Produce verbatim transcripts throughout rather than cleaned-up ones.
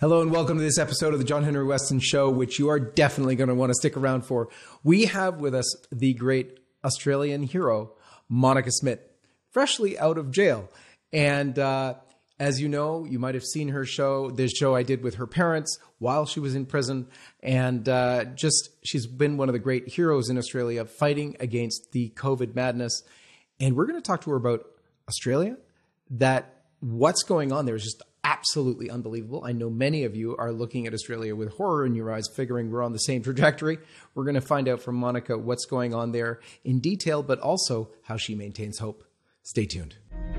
Hello and welcome to this episode of the John Henry Weston Show, which you are definitely going to want to stick around for. We have with us the great Australian hero, Monica Smith, freshly out of jail. And uh, as you know, you might have seen her show, this show I did with her parents while she was in prison. And uh, just, she's been one of the great heroes in Australia fighting against the COVID madness. And we're going to talk to her about Australia, that what's going on there is just absolutely unbelievable. I know many of you are looking at Australia with horror in your eyes, figuring we're on the same trajectory. We're going to find out from Monica what's going on there in detail, but also how she maintains hope. Stay tuned.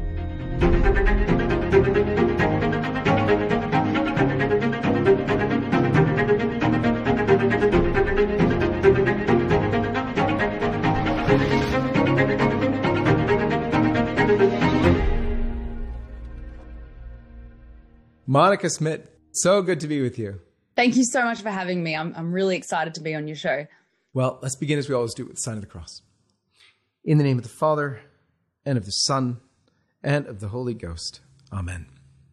Monica Smith, so good to be with you. Thank you so much for having me. I'm I'm really excited to be on your show. Well, let's begin as we always do with the sign of the cross. In the name of the Father, and of the Son, and of the Holy Ghost. Amen.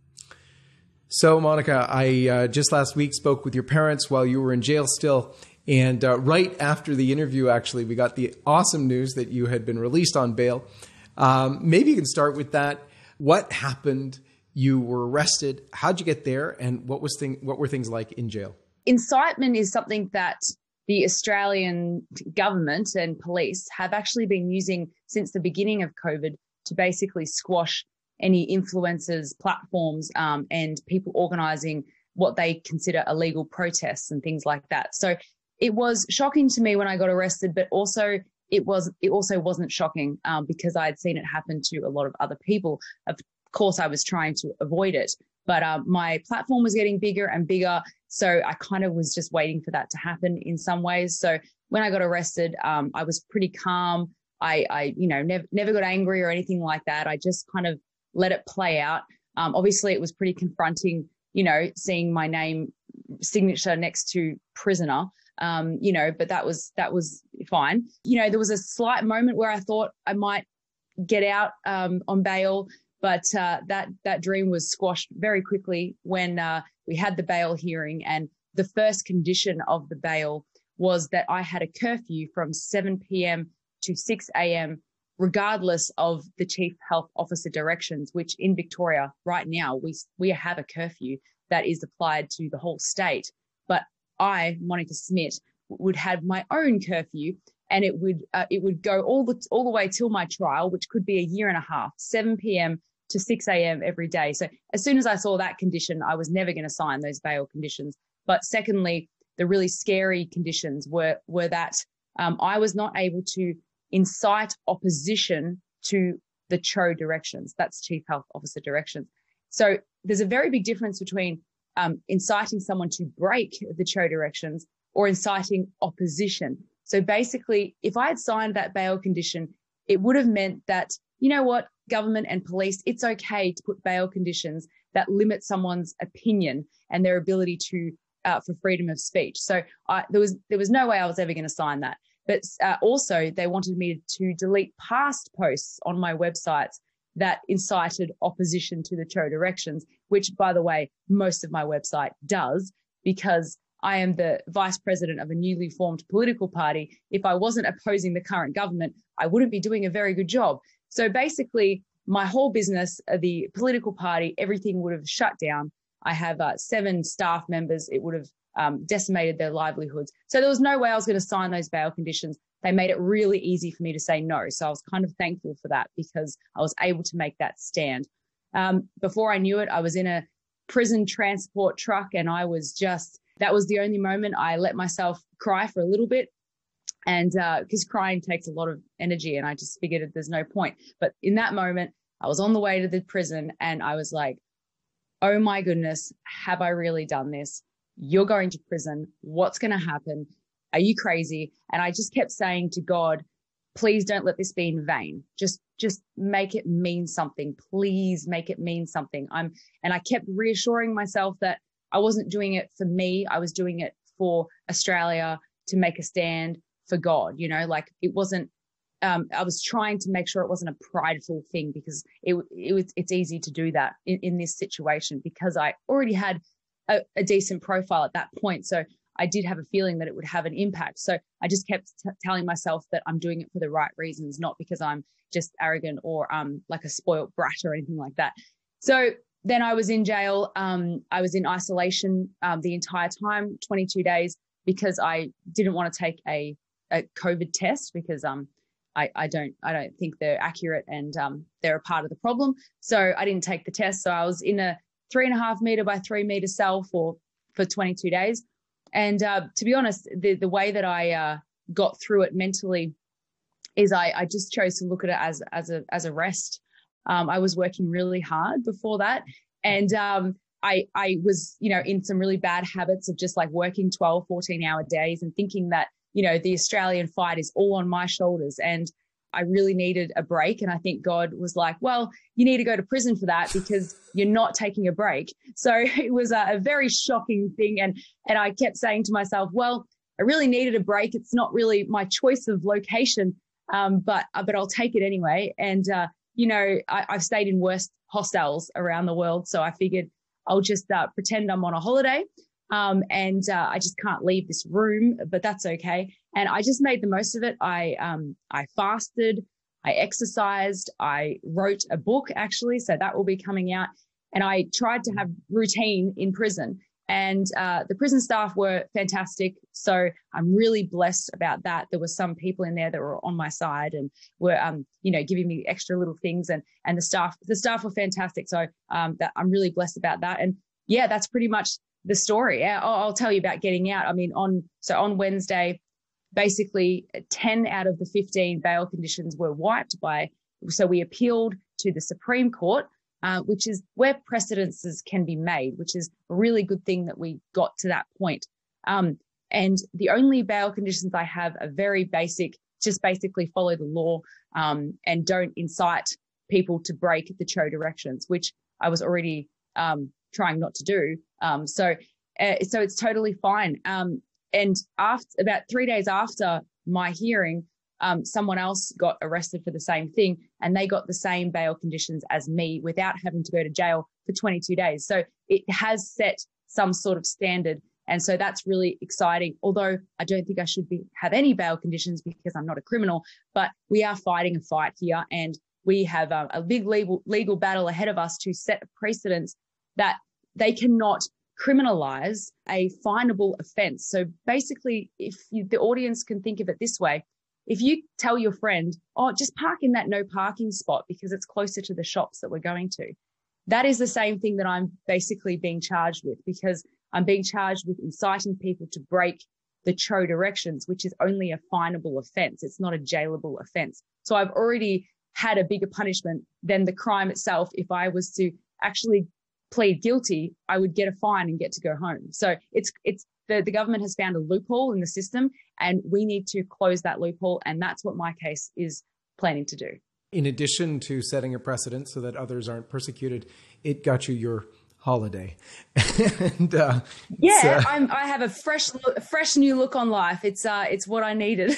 So, Monica, I uh, just last week spoke with your parents while you were in jail still. And uh, right after the interview, actually, we got the awesome news that you had been released on bail. Um, maybe you can start with that. What happened? You were arrested. How'd you get there? And what was thing, what were things like in jail? Incitement is something that the Australian government and police have actually been using since the beginning of COVID to basically squash any influencers, platforms, um, and people organising what they consider illegal protests and things like that. So it was shocking to me when I got arrested, but also it was it also wasn't shocking um, because I had seen it happen to a lot of other people. Of course, I was trying to avoid it, but uh, my platform was getting bigger and bigger. So I kind of was just waiting for that to happen in some ways. So when I got arrested, um, I was pretty calm. I, I you know, never, never got angry or anything like that. I just kind of let it play out. Um, obviously, it was pretty confronting, you know, seeing my name signature next to prisoner, um, you know, but that was that was fine. You know, there was a slight moment where I thought I might get out um, on bail. But uh, that that dream was squashed very quickly when uh, we had the bail hearing. And the first condition of the bail was that I had a curfew from seven p.m. to six a.m., regardless of the chief health officer directions, which in Victoria right now, we we have a curfew that is applied to the whole state. But I, Monica Smith, would have my own curfew, and it would uh, it would go all the all the way till my trial, which could be a year and a half, seven p.m. to six a.m. every day. So as soon as I saw that condition, I was never going to sign those bail conditions. But secondly, the really scary conditions were were that um, I was not able to incite opposition to the C H O directions. That's Chief Health Officer directions. So there's a very big difference between um, inciting someone to break the C H O directions or inciting opposition. So basically, if I had signed that bail condition, it would have meant that, you know what, government and police, it's okay to put bail conditions that limit someone's opinion and their ability to uh, for freedom of speech. So I, there was there was no way I was ever going to sign that. But uh, also they wanted me to delete past posts on my websites that incited opposition to the C H O directions, which, by the way, most of my website does, because I am the vice president of a newly formed political party. If I wasn't opposing the current government, I wouldn't be doing a very good job. So basically, my whole business, the political party, everything would have shut down. I have uh, seven staff members. It would have um, decimated their livelihoods. So there was no way I was going to sign those bail conditions. They made it really easy for me to say no. So I was kind of thankful for that because I was able to make that stand. Um, before I knew it, I was in a prison transport truck, and I was just, that was the only moment I let myself cry for a little bit. And because uh, crying takes a lot of energy, and I just figured there's no point. But in that moment, I was on the way to the prison, and I was like, oh my goodness, have I really done this? You're going to prison. What's going to happen? Are you crazy? And I just kept saying to God, please don't let this be in vain. Just, just make it mean something. Please make it mean something. I'm, and I kept reassuring myself that I wasn't doing it for me. I was doing it for Australia, to make a stand for God. You know, like it wasn't, um, I was trying to make sure it wasn't a prideful thing, because it, it was, it's easy to do that in, in this situation, because I already had a, a decent profile at that point. So I did have a feeling that it would have an impact. So I just kept t- telling myself that I'm doing it for the right reasons, not because I'm just arrogant or um, like a spoilt brat or anything like that. So then I was in jail. Um, I was in isolation um, the entire time, twenty-two days, because I didn't want to take a, a COVID test because um, I, I don't I don't think they're accurate and um, they're a part of the problem. So I didn't take the test. So I was in a three and a half meter by three meter cell for for twenty-two days. And uh, to be honest, the the way that I uh, got through it mentally is I, I just chose to look at it as as a as a rest. Um, I was working really hard before that, and um, I I was you know in some really bad habits of just like working twelve, fourteen hour days and thinking that you know the Australian fight is all on my shoulders, and I really needed a break. And I think God was like, well, you need to go to prison for that because you're not taking a break. So it was a, a very shocking thing. And, and I kept saying to myself, well, I really needed a break. It's not really my choice of location, um, but, uh, but I'll take it anyway. And, uh, you know, I, I've stayed in worse hostels around the world. So I figured I'll just uh, pretend I'm on a holiday. Um, and uh, I just can't leave this room, but that's okay. And I just made the most of it. I um, I fasted, I exercised, I wrote a book actually, so that will be coming out. And I tried to have routine in prison. And uh, the prison staff were fantastic. So I'm really blessed about that. There were some people in there that were on my side and were, um, you know, giving me extra little things. And and the staff, the staff were fantastic. So um, that I'm really blessed about that. And yeah, that's pretty much the story. I'll, I'll tell you about getting out. I mean, on so on Wednesday, basically ten out of the fifteen bail conditions were wiped by. So we appealed to the Supreme Court, uh, which is where precedences can be made, which is a really good thing that we got to that point. Um, and the only bail conditions I have are very basic, just basically follow the law um, and don't incite people to break the Cho directions, which I was already um, trying not to do. Um, so, uh, so it's totally fine. Um, and after about three days after my hearing, um, someone else got arrested for the same thing, and they got the same bail conditions as me without having to go to jail for twenty-two days. So it has set some sort of standard, and so that's really exciting. Although I don't think I should be have any bail conditions because I'm not a criminal, but we are fighting a fight here, and we have a, a big legal legal battle ahead of us to set a precedence that they cannot criminalize a finable offense. So basically, if you, the audience can think of it this way, if you tell your friend, oh, just park in that no parking spot because it's closer to the shops that we're going to, that is the same thing that I'm basically being charged with, because I'm being charged with inciting people to break the Cho directions, which is only a finable offense. It's not a jailable offense. So I've already had a bigger punishment than the crime itself. If I was to actually plead guilty, I would get a fine and get to go home. So it's it's the, the government has found a loophole in the system, and we need to close that loophole. And that's what my case is planning to do. In addition to setting a precedent so that others aren't persecuted, it got you your holiday. and uh, yeah, uh, I'm, I have a fresh, look, fresh new look on life. It's uh, it's what I needed.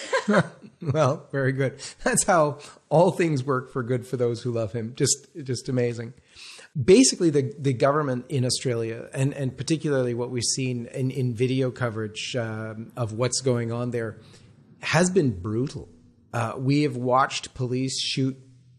Well, very good. That's how all things work for good for those who love him. Just just amazing. Basically, the, the government in Australia, and, and particularly what we've seen in, in video coverage um, of what's going on there, has been brutal. Uh, we have watched police shoot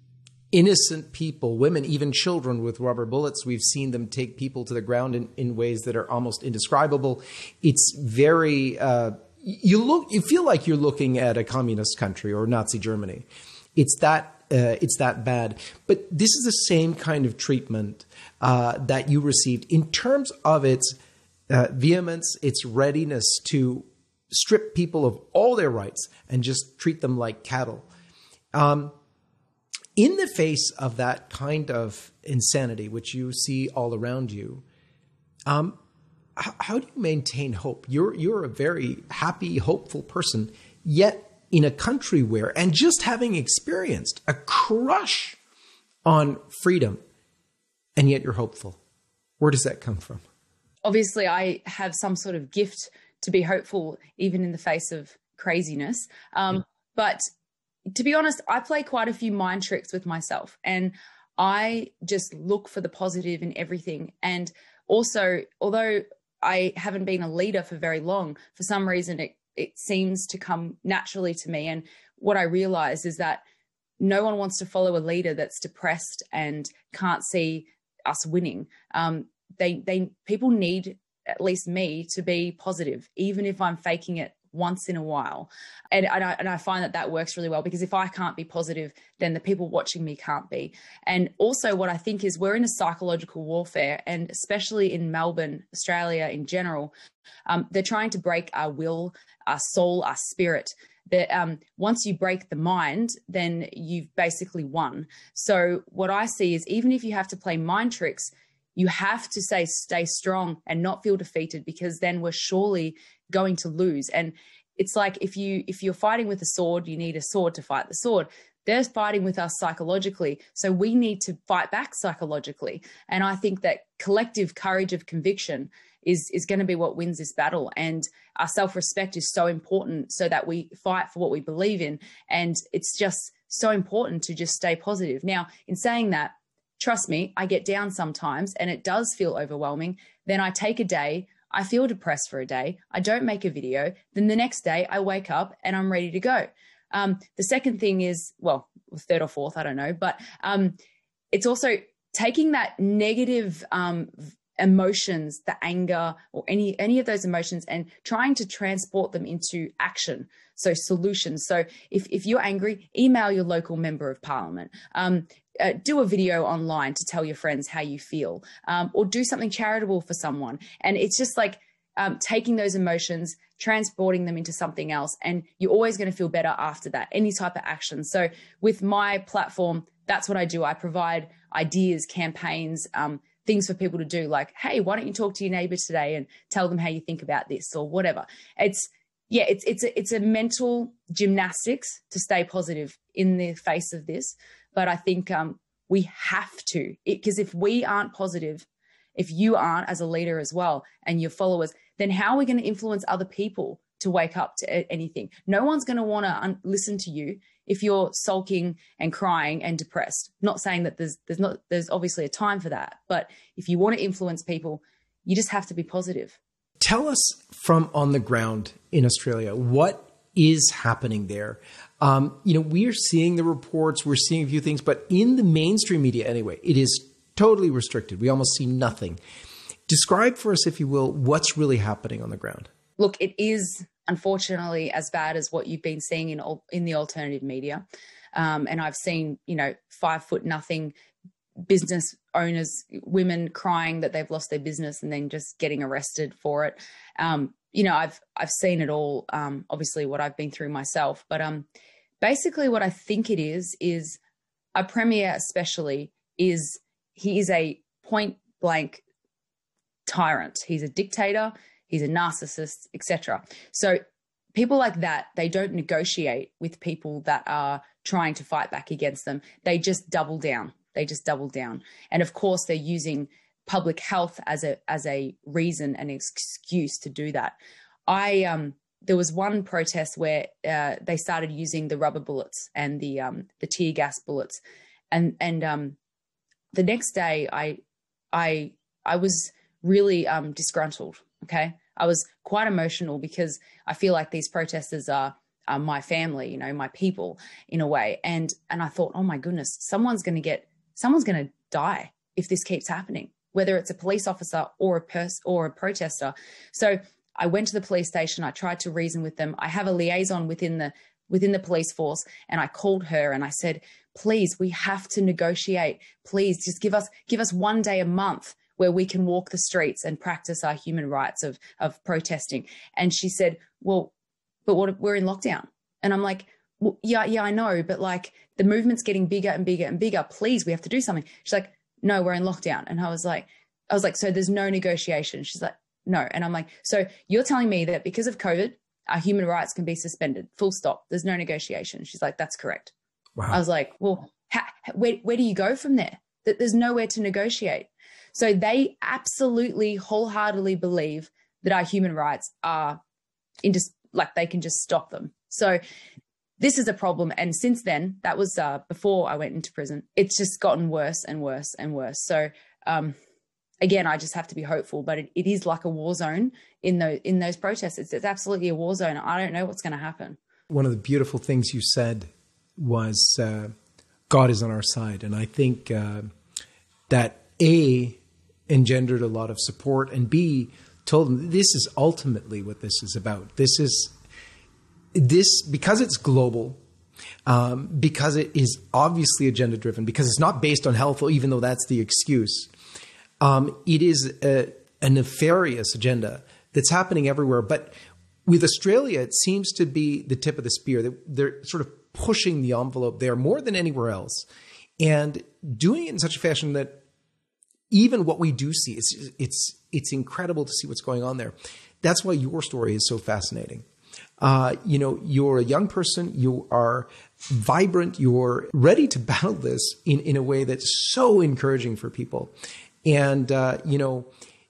innocent people, women, even children, with rubber bullets. We've seen them take people to the ground in, in ways that are almost indescribable. It's very uh, you look you feel like you're looking at a communist country or Nazi Germany. It's that. Uh, it's that bad. But this is the same kind of treatment uh, that you received in terms of its uh, vehemence, its readiness to strip people of all their rights and just treat them like cattle. Um, in the face of that kind of insanity, which you see all around you, um, how, how do you maintain hope? You're, you're a very happy, hopeful person, yet in a country where, and just having experienced a crush on freedom, and yet you're hopeful. Where does that come from? Obviously, I have some sort of gift to be hopeful, even in the face of craziness. Um, yeah. But to be honest, I play quite a few mind tricks with myself, and I just look for the positive in everything. And also, although I haven't been a leader for very long. For some reason, it, it seems to come naturally to me. And what I realize is that no one wants to follow a leader that's depressed and can't see us winning. Um, they, they, people need, at least me, to be positive, even if I'm faking it once in a while. And, and, I, and I find that that works really well, because if I can't be positive, then the people watching me can't be. And also what I think is we're in a psychological warfare, and especially in Melbourne, Australia in general, um, they're trying to break our will, our soul, our spirit. That um, once you break the mind, then you've basically won. So what I see is, even if you have to play mind tricks, you have to say, stay strong and not feel defeated, because then we're surely going to lose. And it's like, if you, if you're fighting with a sword, you need a sword to fight the sword. They're fighting with us psychologically. So we need to fight back psychologically. And I think that collective courage of conviction is, is going to be what wins this battle. And our self-respect is so important, so that we fight for what we believe in. And it's just so important to just stay positive. Now, in saying that, trust me, I get down sometimes and it does feel overwhelming. Then I take a day, I feel depressed for a day, I don't make a video. Then the next day I wake up and I'm ready to go. Um, the second thing is, well, third or fourth, I don't know, but um, it's also taking that negative um, emotions, the anger or any, any of those emotions, and trying to transport them into action. So solutions. So if, if you're angry, email your local member of parliament. Um, Uh, do a video online to tell your friends how you feel, um, or do something charitable for someone. And it's just like um, taking those emotions, transporting them into something else, and you're always going to feel better after that, any type of action. So with my platform, that's what I do. I provide ideas, campaigns, um, things for people to do, like, hey, why don't you talk to your neighbor today and tell them how you think about this, or whatever. It's, yeah, it's, it's, a, it's a mental gymnastics to stay positive in the face of this. But I think um, we have to, because if we aren't positive, if you aren't as a leader as well, and your followers, then how are we going to influence other people to wake up to anything? No one's going to want to un- listen to you if you're sulking and crying and depressed. Not saying that there's there's not there's obviously a time for that, but if you want to influence people, you just have to be positive. Tell us from on the ground in Australia, what is happening there? Um, you know, we are seeing the reports, we're seeing a few things, but in the mainstream media anyway, it is totally restricted. We almost see nothing. Describe for us, if you will, what's really happening on the ground. Look, it is unfortunately as bad as what you've been seeing in in the alternative media. Um, and I've seen, you know, five foot nothing business owners, women crying that they've lost their business and then just getting arrested for it. Um, you know, I've, I've seen it all, um, obviously what I've been through myself, but, um, basically what I think it is, is a premier especially is, he is a point blank tyrant. He's a dictator. He's a narcissist, et cetera. So people like that, they don't negotiate with people that are trying to fight back against them. They just double down. They just double down. And of course they're using public health as a, as a reason and excuse to do that. I, um, there was one protest where, uh, they started using the rubber bullets and the, um, the tear gas bullets. And, and, um, the next day I, I, I was really, um, disgruntled. Okay. I was quite emotional because I feel like these protesters are, are my family, you know, my people in a way. And, and I thought, oh my goodness, someone's going to get, someone's going to die if this keeps happening, whether it's a police officer or a person or a protester. So I went to the police station. I tried to reason with them. I have a liaison within the, within the police force. And I called her and I said, please, we have to negotiate. Please just give us, give us one day a month where we can walk the streets and practice our human rights of, of protesting. And she said, well, but what, we're in lockdown. And I'm like, well, yeah, yeah, I know. But like the movement's getting bigger and bigger and bigger. Please, we have to do something. She's like, no, we're in lockdown. And I was like, I was like, so there's no negotiation. She's like, no. And I'm like, so you're telling me that because of COVID, our human rights can be suspended, full stop. There's no negotiation. She's like, that's correct. Wow. I was like, well, ha- where, where do you go from there? That there's nowhere to negotiate. So they absolutely wholeheartedly believe that our human rights are in just like they can just stop them. So this is a problem. And since then, that was uh, before I went into prison, it's just gotten worse and worse and worse. So um, again, I just have to be hopeful, but it, it is like a war zone in those, in those protests. It's, it's absolutely a war zone. I don't know what's going to happen. One of the beautiful things you said was uh, God is on our side. And I think uh, that A, engendered a lot of support, and B, told them this is ultimately what this is about. This is this because it's global, um, because it is obviously agenda driven, because it's not based on health, even though that's the excuse. Um, it is a, a nefarious agenda that's happening everywhere. But with Australia, it seems to be the tip of the spear. They're, they're sort of pushing the envelope there more than anywhere else, and doing it in such a fashion that even what we do see, it's, it's, it's incredible to see what's going on there. That's why your story is so fascinating. Uh, you know, you're a young person, you are vibrant, you're ready to battle this in, in a way that's so encouraging for people. And, uh, you know,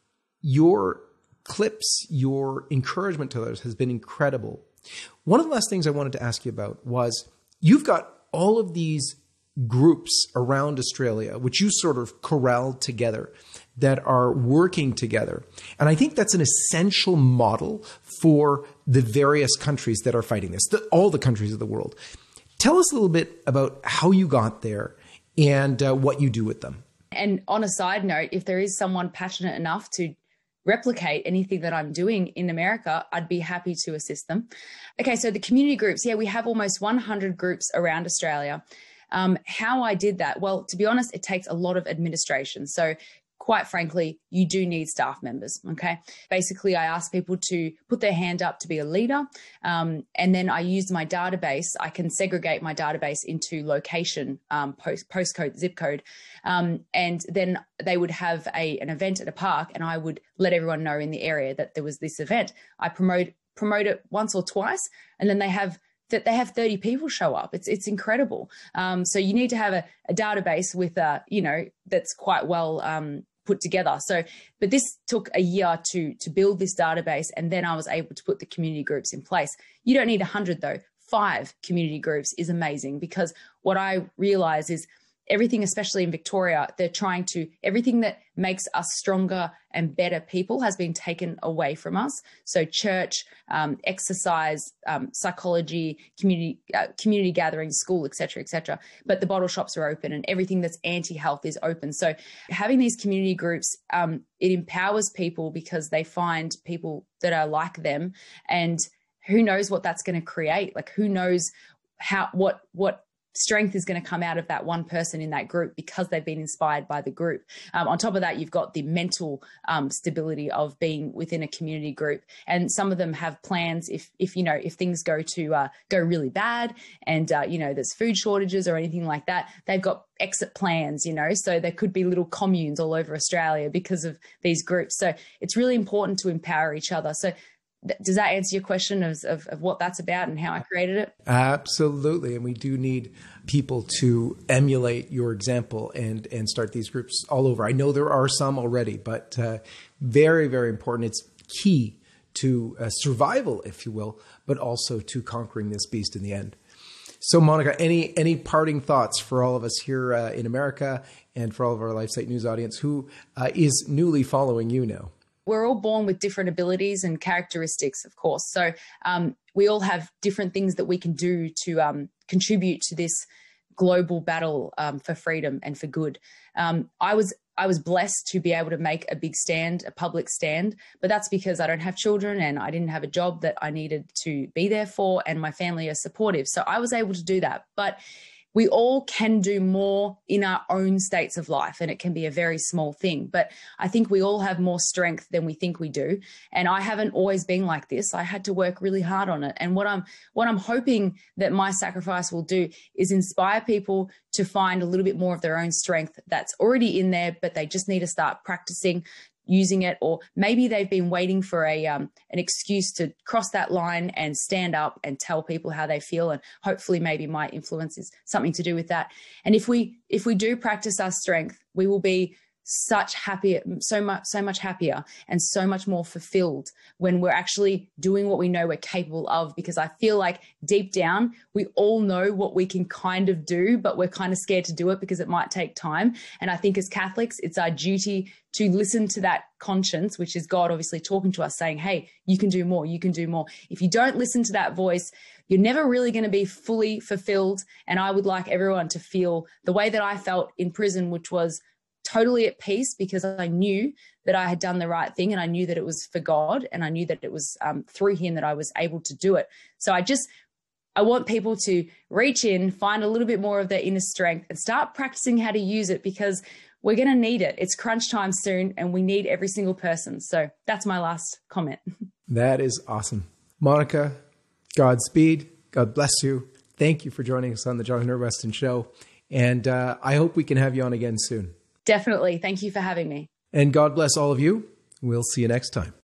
your clips, your encouragement to others has been incredible. One of the last things I wanted to ask you about was you've got all of these groups around Australia, which you sort of corralled together, that are working together. And I think that's an essential model for the various countries that are fighting this, the, all the countries of the world. Tell us a little bit about how you got there and uh, what you do with them. And on a side note, if there is someone passionate enough to replicate anything that I'm doing in America, I'd be happy to assist them. Okay, so the community groups, yeah, we have almost one hundred groups around Australia. Um, how I did that, well, to be honest, it takes a lot of administration. So quite frankly, you do need staff members, okay? Basically, I ask people to put their hand up to be a leader, um, and then I use my database. I can segregate my database into location, um, post, postcode, zip code, um, and then they would have a an event at a park, and I would let everyone know in the area that there was this event. I promote promote it once or twice, and then they have that they have thirty people show up. It's it's incredible. Um, so you need to have a, a database with a, you know, that's quite well um, put together. So, but this took a year to to build this database, and then I was able to put the community groups in place. You don't need a hundred though. Five community groups is amazing, because what I realize is everything, especially in Victoria, they're trying to, everything that makes us stronger and better people has been taken away from us. So church, um, exercise, um, psychology, community, uh, community gatherings, school, et cetera, et cetera. But the bottle shops are open, and everything that's anti-health is open. So having these community groups, um, it empowers people because they find people that are like them, and who knows what that's going to create? Like, who knows how, what, what, strength is going to come out of that one person in that group because they've been inspired by the group. Um, on top of that, you've got the mental um, stability of being within a community group. And some of them have plans if, if you know, if things go to uh, go really bad and, uh, you know, there's food shortages or anything like that, they've got exit plans, you know, so there could be little communes all over Australia because of these groups. So it's really important to empower each other. So does that answer your question of, of, of what that's about and how I created it? Absolutely. And we do need people to emulate your example and, and start these groups all over. I know there are some already, but uh, very, very important. It's key to uh, survival, if you will, but also to conquering this beast in the end. So, Monica, any any parting thoughts for all of us here uh, in America and for all of our LifeSite News audience who uh, is newly following you now? We're all born with different abilities and characteristics, of course. So um, we all have different things that we can do to um, contribute to this global battle um, for freedom and for good. Um, I was I was blessed to be able to make a big stand, a public stand, but that's because I don't have children and I didn't have a job that I needed to be there for, and my family are supportive. So I was able to do that. But we all can do more in our own states of life, and it can be a very small thing. But I think we all have more strength than we think we do. And I haven't always been like this. I had to work really hard on it. And what I'm what I'm hoping that my sacrifice will do is inspire people to find a little bit more of their own strength that's already in there, but they just need to start practicing using it, or maybe they've been waiting for a um, an excuse to cross that line and stand up and tell people how they feel, and hopefully maybe my influence is something to do with that. And if we if we do practice our strength, we will be such happier, so much, so much happier and so much more fulfilled when we're actually doing what we know we're capable of. Because I feel like deep down, we all know what we can kind of do, but we're kind of scared to do it because it might take time. And I think as Catholics, it's our duty to listen to that conscience, which is God obviously talking to us saying, hey, you can do more, you can do more. If you don't listen to that voice, you're never really going to be fully fulfilled. And I would like everyone to feel the way that I felt in prison, which was totally at peace because I knew that I had done the right thing and I knew that it was for God and I knew that it was um, through him that I was able to do it. So I just, I want people to reach in, find a little bit more of their inner strength and start practicing how to use it because we're going to need it. It's crunch time soon and we need every single person. So that's my last comment. That is awesome. Monica, Godspeed. God bless you. Thank you for joining us on the John Henry Weston Show. And uh, I hope we can have you on again soon. Definitely. Thank you for having me. And God bless all of you. We'll see you next time.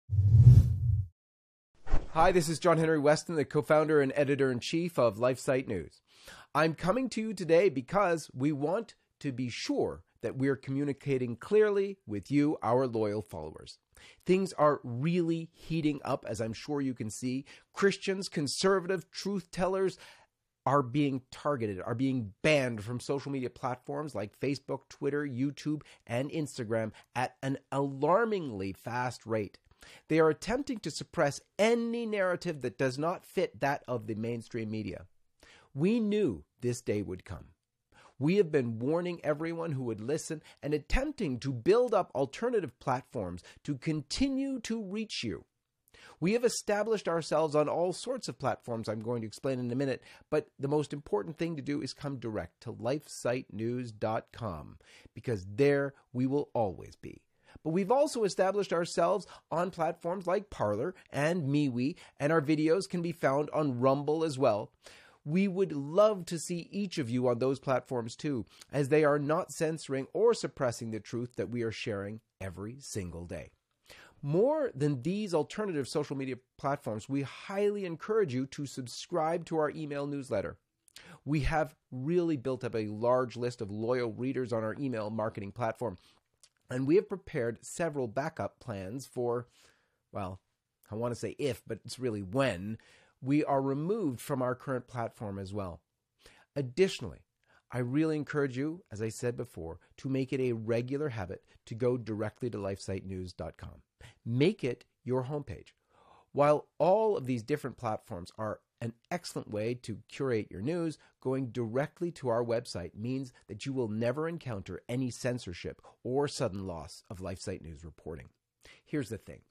Hi, this is John Henry Weston, the co-founder and editor-in-chief of LifeSite News. I'm coming to you today because we want to be sure that we're communicating clearly with you, our loyal followers. Things are really heating up, as I'm sure you can see. Christians, conservative, truth tellers, are being targeted, are being banned from social media platforms like Facebook, Twitter, YouTube, and Instagram at an alarmingly fast rate. They are attempting to suppress any narrative that does not fit that of the mainstream media. We knew this day would come. We have been warning everyone who would listen and attempting to build up alternative platforms to continue to reach you. We have established ourselves on all sorts of platforms I'm going to explain in a minute, but the most important thing to do is come direct to lifesite news dot com because there we will always be. But we've also established ourselves on platforms like Parler and MeWe, and our videos can be found on Rumble as well. We would love to see each of you on those platforms too, as they are not censoring or suppressing the truth that we are sharing every single day. More than these alternative social media platforms, we highly encourage you to subscribe to our email newsletter. We have really built up a large list of loyal readers on our email marketing platform, and we have prepared several backup plans for, well, I want to say if, but it's really when, we are removed from our current platform as well. Additionally, I really encourage you, as I said before, to make it a regular habit to go directly to lifesite news dot com. Make it your homepage. While all of these different platforms are an excellent way to curate your news, going directly to our website means that you will never encounter any censorship or sudden loss of LifeSite News reporting. Here's the thing.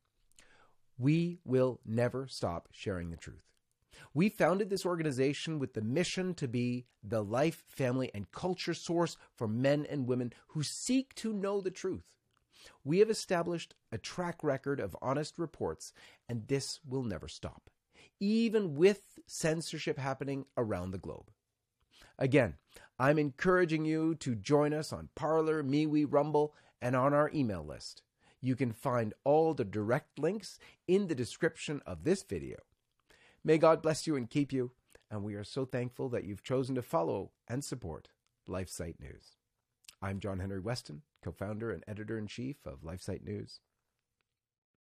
We will never stop sharing the truth. We founded this organization with the mission to be the life, family, and culture source for men and women who seek to know the truth. We have established a track record of honest reports, and this will never stop, even with censorship happening around the globe. Again, I'm encouraging you to join us on Parler, MeWe, Rumble, and on our email list. You can find all the direct links in the description of this video. May God bless you and keep you, and we are so thankful that you've chosen to follow and support LifeSite News. I'm John Henry Weston, co-founder and editor-in-chief of LifeSite News.